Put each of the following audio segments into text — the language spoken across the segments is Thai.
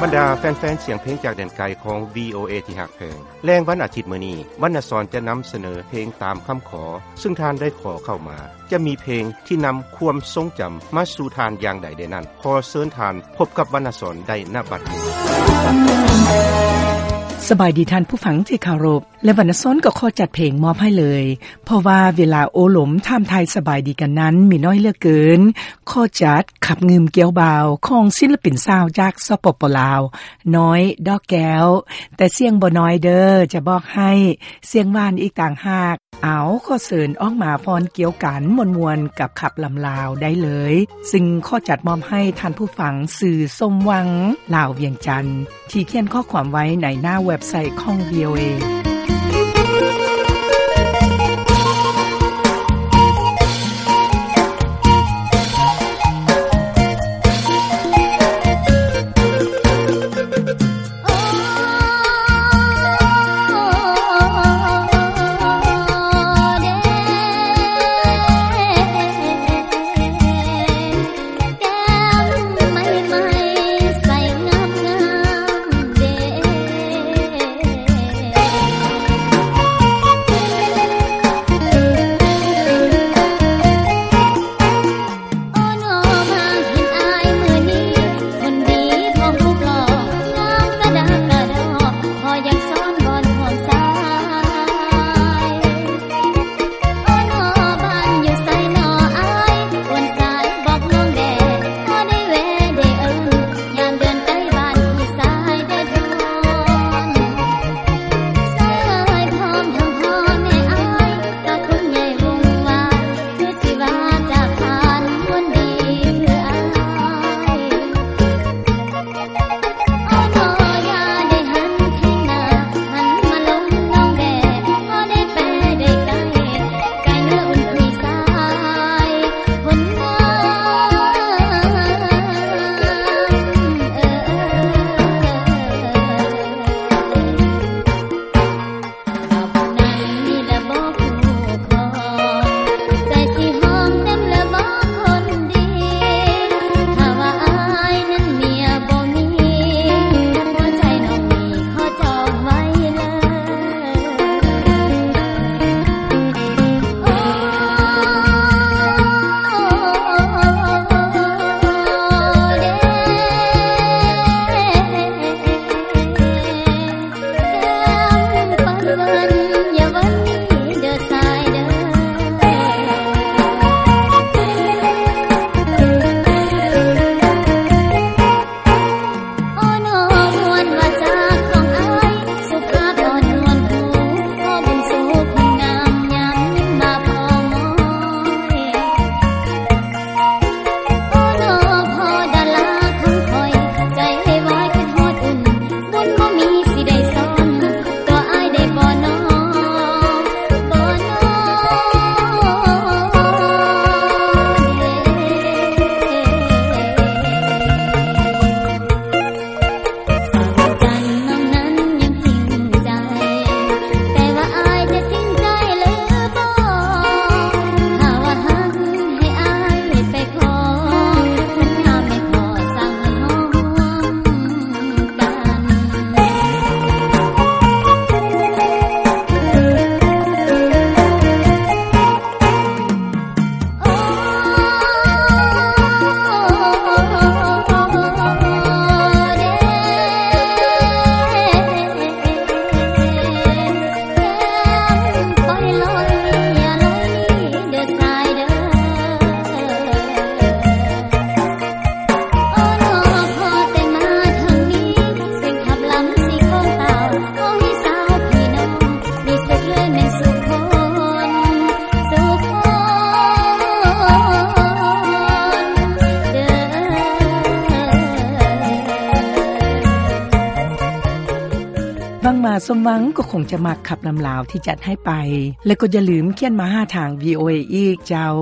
รดาแฟนๆเสียงเพลงจากแดนไกลของ VOA ที่ฮักแพงแรงวันอาทิตย์มื้อนี้วรรณสรจะนำเสนอเพลงตามคำขอซึ่งท่านได้ขอเข้ามาจะมีเพลงที่นำความทรงจำมาสู่ทานอย่างใดได้นั้นขอเชิญทานพบกับวรรณสรได้ณบัดนี้สบายดีท่านผู้ฟังที่เคารพและวรรณสรก็ขอจัดเพลงมอบให้เลยเพราะว่าเวลาโอหลมท่ามไทยสบายดีกันนั้นมีน้อยเหลือเกินขอจัดขับงืมเกี้ยวบาวของศิลปินสาวจากสปป.ลาวน้อยดอกแก้วแต่เสียงบ่น้อยเด้อจะบอกให้เสียงหวานอีกต่างหากเอาขอเสริญออกมาฟ้อนเกี่ยวกันมวนๆกับขับลำลาวได้เลยซึ่งข้อจัดมอบให้ท่านผู้ฟังสื่อสมหวังลาวเวียงจันทน์ที่เขียนข้อความไว้ในหน้าเว็บไซต์ของ VOAสมหวังก็คงจะมักขับลำลาวที่จัดให้ไปและก็อย่าลืมเขียนมาหาทาง VOA อีกเจ้า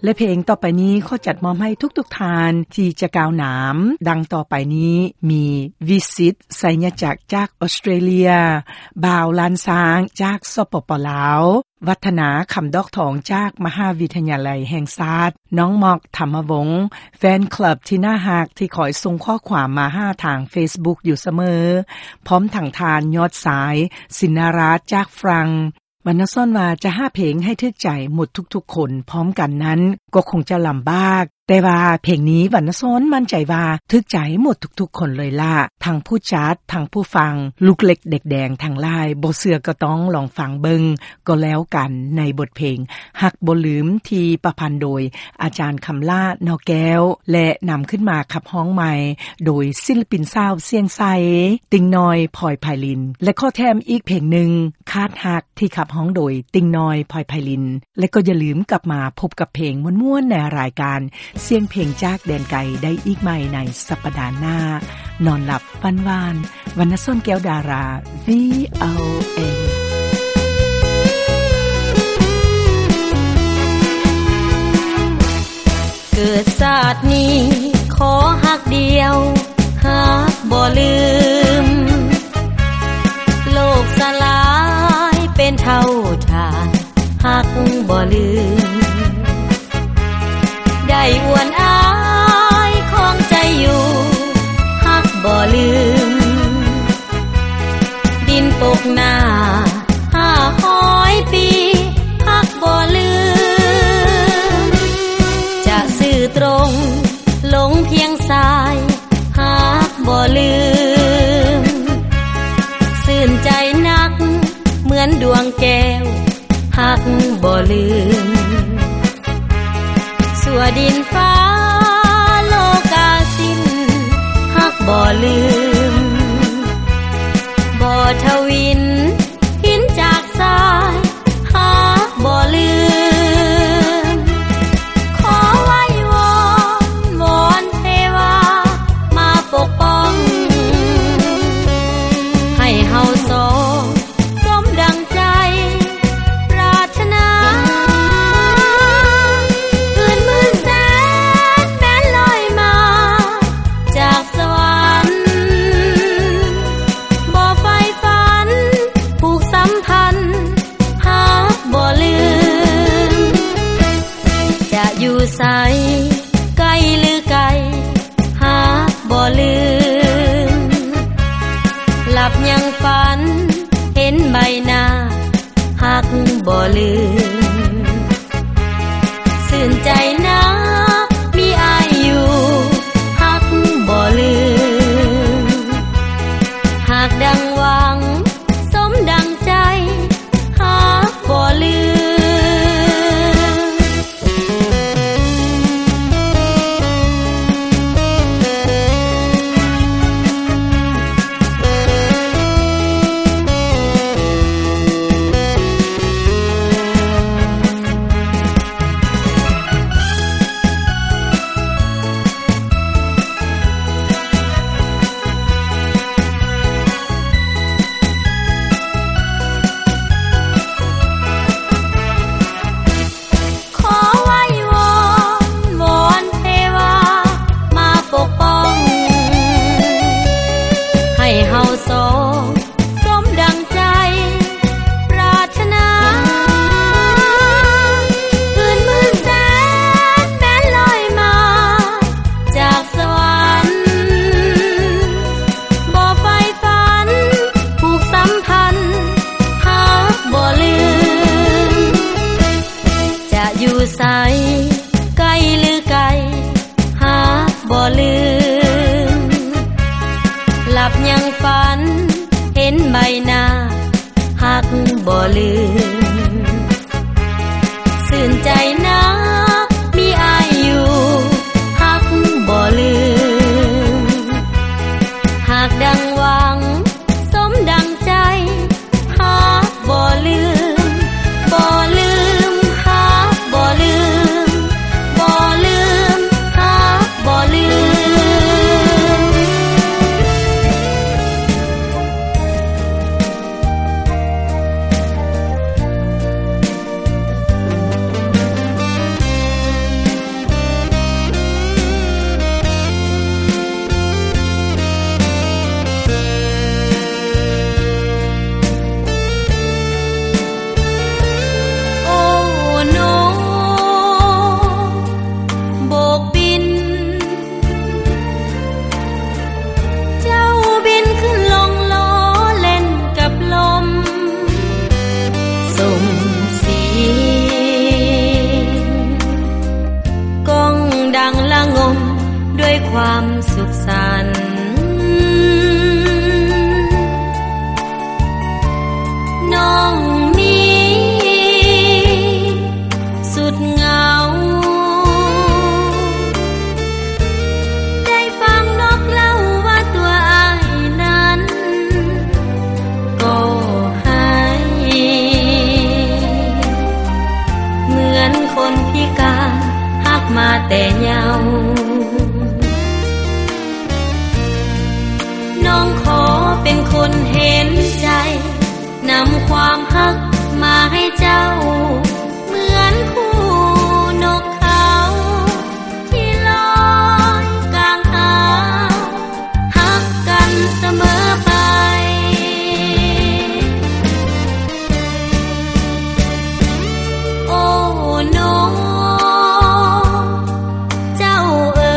และเพลงต่อไปนี้ขอจัดมอบให้ทุกๆทานที่จะกล่าวหนามดังต่อไปนี้มีวิสิตไสยจักรจากออสเตรเลียบ่าวลานช้างจากสปป.ลาววัฒนาคำดอกทองจากมหาวิทยาลัยแห่งชาติน้องหมอกธรรมวงศ์แฟนคลับที่น่าฮักที่คอยส่งข้อความมาหาทาง Facebook อยู่เสมอพร้อมทางทานยอดสายสินาราจากฝรั่งวรรณซ่อนว่าจะหาเพลงให้ทึกใจหมดทุกๆคนพร้อมกันนั้นก็คงจะลำบากแต่ว่าเพลงนี้วรรณซ่อนมั่นใจว่าทึกใจหมดทุกๆคนเลยล่ะทั้งผู้จัดทั้งผู้ฟังลูกเล็กเด็กแดงทางลายบ่เชื่อก็ต้องลองฟังเบิ่งก็แล้วกันในบทเพลงฮักบ่ลืมที่ประพันธ์โดยอาจารย์คำล่านอแก้วและนำขึ้นมาขับฮ้องใหม่โดยศิลปินสาวเสียงใสติงน้อยพลอยไพลินและข้อแถมอีกเพลงหนึ่งคาดฮักที่ขับฮ้องโดยติงน้อยพลอยไพลินและก็อย่าลืมกลับมาพบกับเพลงม่วนๆในรายการเสียงเพลงจากแดนไกลได้อีกใหม่ในสัปดาห์หน้านอนหลับฝันหวานวรรณซ่อนแก้วดารา VOA เกิดชาตินี้ขอฮักเดียวฮักบ่ลืมโลกสลายเป็นเท่าฐานฮักบ่ลืมได้อวนอายของใจอยู่ฮักบ่ลืมดินปกหน้า500 ปีฮักบ่ลืมจะซื่อตรงหลงเพียงสายฮักบ่ลืมซื่นใจนักเหมือนดวงแก้วฮักบ่ลืมสัวดินฟ้าโลกาสิ้นฮักบ่ลืมบ่ทวินหินจากสายฮักบ่ลืมขอไว้วอนเทวามาปกป้องให้เฮาสองสมดังใจปรารถนาใสไกลหรือไกลฮักบ่ลืมหลับยังฝันเห็นใบหน้าฮักบ่ลืมซื่นใจนะมีอายอยู่ฮักบ่ลืมหากดังหวังสมดังใจฮักบ่ลืมบ่ลืมซื่นใจนะมีอายอยู่ฮักบ่ลืมหากดังหวังสมดังใจฮักบ่ลืมบ่ลืมฮักบ่ลืมบ่ลืมฮักบ่ลืมขส่งเสียงก้องดังละงมด้วยความสุขสันต์น้องนี้สุดเหงาได้ฟังนกเล่าว่าตัวอ้ายนั้นก็หายเหมือนคนพิการฮักมาแต่เยาว์น้องขอเป็นคนเห็นใจนำความฮักมาให้เจ้าเหมือนคู่นกเขาที่ลอยกลางหาวฮักกันเสมอไปโอ้นกเจ้าเอ๋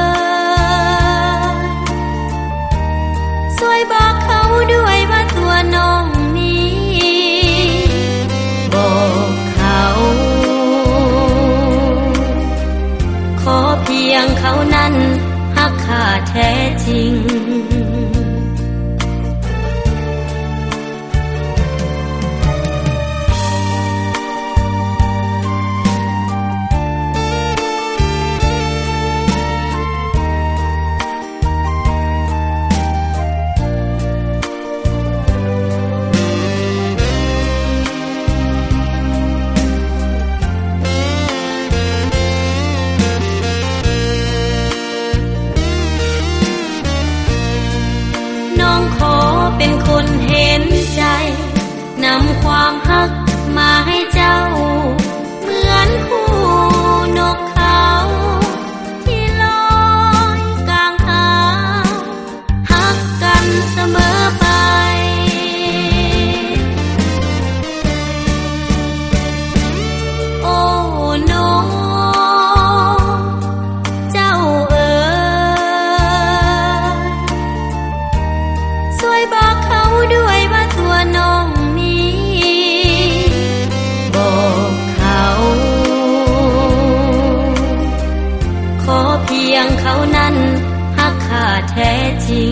ยช่วยบอกเขาด้วยว่าตัวน้องบอกเขาขอเพียงเขานั้นฮักข้าแท้จริงเป็นคนเห็นใจนำความฮักมาให้เจ้าเหมือนคู่นกเขาที่ลอยกลางหาวฮักกันเสมอไปโอ้นกเจ้าเอ๋ยช่วยบอกเขาด้วยว่าตัวน้องนี้บอกเขาขอเพียงเขานั้นฮักข้าแท้จริง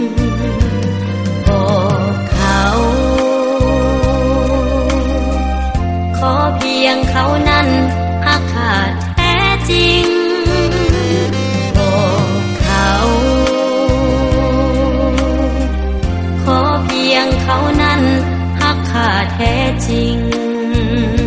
บอกเขาขอเพียงเขานั้นฮักข้าแท้จริงบอกเขาขอเพียงเขานั้นฮักข้าแท้จริง